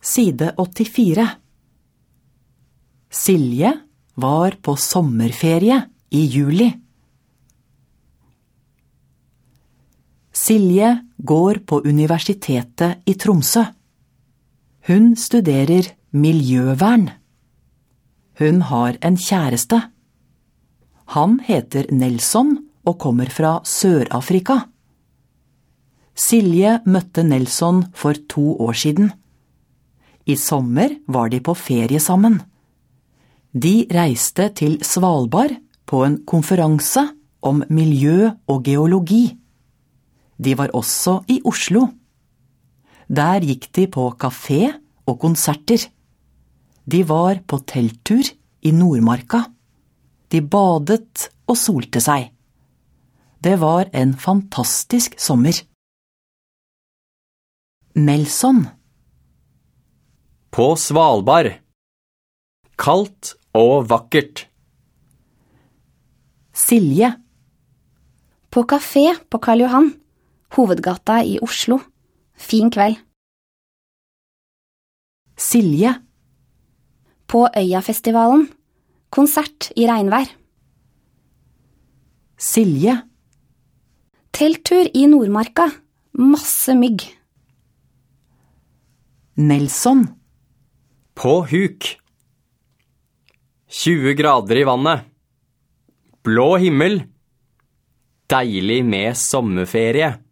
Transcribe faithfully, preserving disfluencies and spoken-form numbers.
Side åttifire. Silje var på sommerferie i juli. Silje går på universitetet i Tromsø. Hun studerer miljøvern. Hun har en kjæreste. Han heter Nelson og kommer fra Sør-Afrika. Silje møtte Nelson for to år siden. I sommer var de på ferie sammen. De reiste til Svalbard på en konferanse om miljø og geologi. De var også i Oslo. Der gikk de på kafé og konserter. De var på telttur i Nordmarka. De badet og solte seg. Det var en fantastisk sommer. Nelson. På Svalbard. Kaldt og vakkert. Silje. På kafé på Karl Johan, hovedgata i Oslo. Fin kveld. Silje. På Øyafestivalen. Konsert i regnvær. Silje. Telttur i Nordmarka. Masse mygg. Nelson. På huk. tjue grader i vannet. Blå himmel. Deilig med sommerferie.